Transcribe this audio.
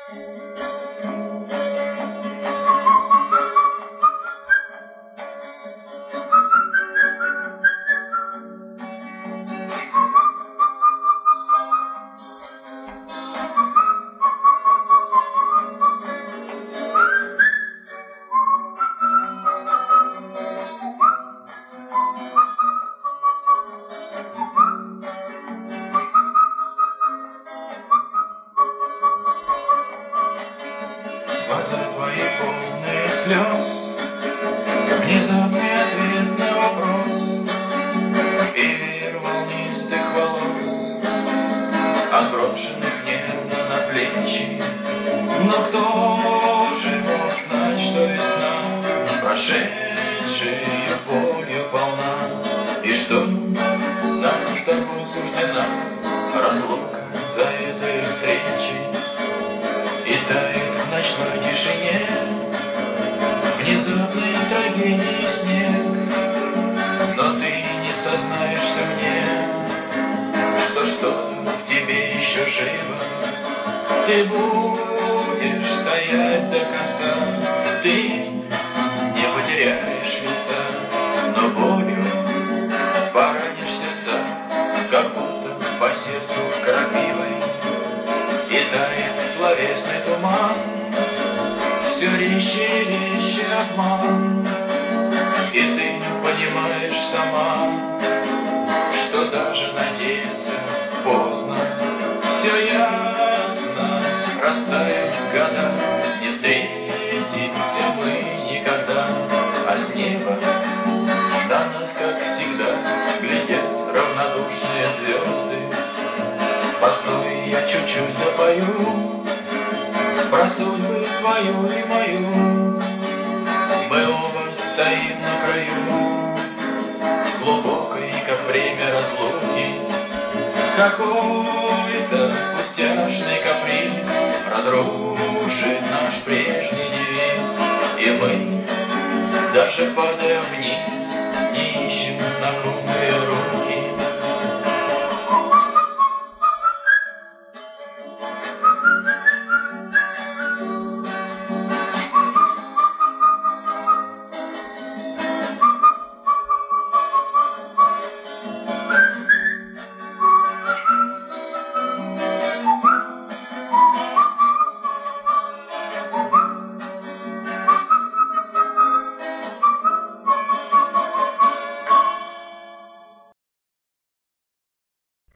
Глаза твои полные слез, внезапный ответ на вопрос и веер волнистых волос, отброшенных нервно на плечи. Но кто же мог знать, что весна, прошедшая болью полна, и что нам с тобой суждена разлука за этой встречей. И тает в ночной тишине внезапной трагедии снег. Но ты не сознаешься мне, что что-то в тебе еще живо. Ты будешь стоять до конца, ты не потеряешь лица, но болью поранишь сердца, как будто по сердцу крапивой. И тает словесный туман, все резче и резче обман. И ты не понимаешь сама, что даже надеяться поздно. Все ясно, растают года, не встретимся мы никогда. А с неба на нас, как всегда, глядят равнодушные звезды. Постой, я чуть-чуть запою про судьбы твою и мою. Мы оба стоим на краю глубокой, как время разлуки. Какой-то пустяшный каприз разрушил